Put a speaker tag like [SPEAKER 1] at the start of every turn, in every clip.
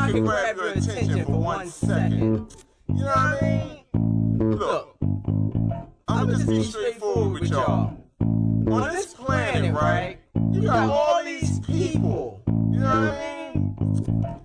[SPEAKER 1] I can grab your attention for 1 second. You know what I mean? Look, I'm just be straightforward with y'all. On this planet, right, you got all these people. You know what I mean?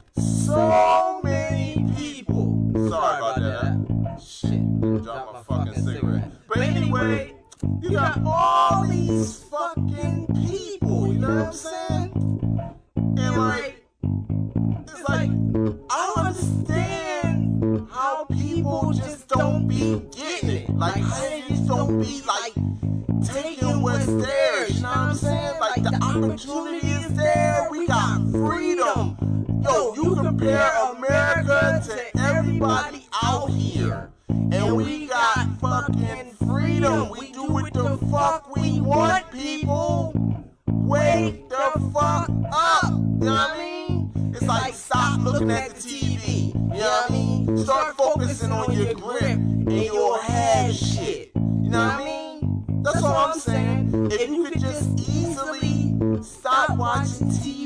[SPEAKER 1] So many people. Sorry about that. Shit, dropped my fucking cigarette. But anyway, you got all these fucking people. You know what I'm saying? And like, it's like, I don't understand how people just don't be getting it. Like, how they just don't be like taking what's theirs. You know what I'm saying? Like, the opportunity is there. We got freedom. Yo, you compare America to everybody out here, and we got fucking freedom. We do what the fuck we want, people. Wake the fuck up. You know what I mean? It's like, stop looking at the TV. You know what I mean? Start focusing on your grip and your head shit. You know what I mean? That's all I'm saying. If you could just easily stop watching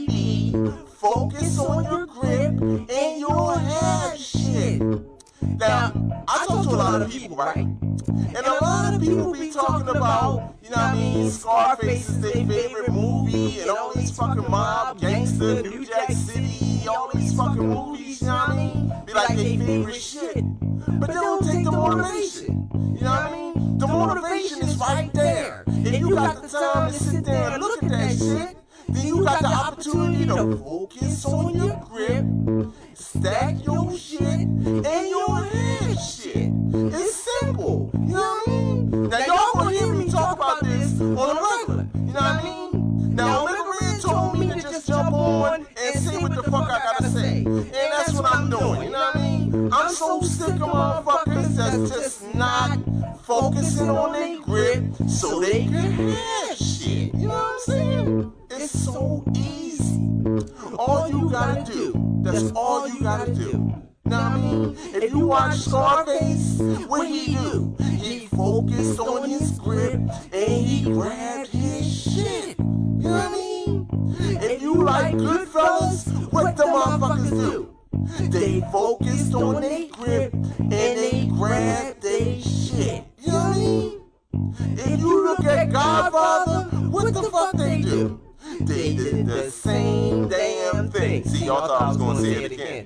[SPEAKER 1] TV, focus on your grip and your head shit. Now, I talk to a lot of people, right? And a lot of people be talking about, you know what I mean, Scarface is their favorite movie, and all these fucking mob, gangster, New Jack City, all these fucking movies, you know what I mean? Be like their favorite shit. But they don't take the motivation. You know what I mean? The motivation is right there. If you got the time to sit there and look at that shit, then you got the opportunity to focus on your grip, stack your shit, and your head shit. It's simple. You know what I mean? Now y'all gonna hear me talk about this on a regular. You know what I mean? Now Omega Red told me to just jump on and say what the fuck I gotta say. And that's what I'm doing. You know what I mean? I'm so sick of motherfuckers that's just not focusing on their grip so they can have shit. You know what I'm saying? It's so easy. All you gotta do, that's all you gotta do. You know what I mean? If you watch Scarface, what he do? He focused on his grip and he grabbed his shit. You know what I mean? If you like Goodfellas, what the motherfuckers do? They focused on their grip and they grabbed their shit. You know what I mean? If you look at Godfather, what the fuck they do? They did the same damn thing. See, y'all thought I was gonna say it again.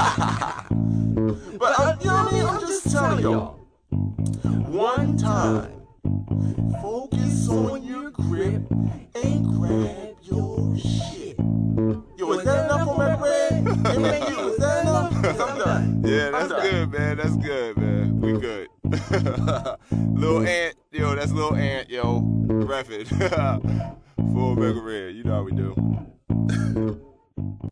[SPEAKER 1] But you know what I mean? I'm just telling y'all. One time, focus on your grip and grab your shit. Yo, is that enough on that red? Is that enough? 'Cause I'm done.
[SPEAKER 2] Yeah, that's good, man. That's good, man. We good. Lil Ant, yo, that's Lil Ant, yo. Ref it. Full Omega Red, you know how we do.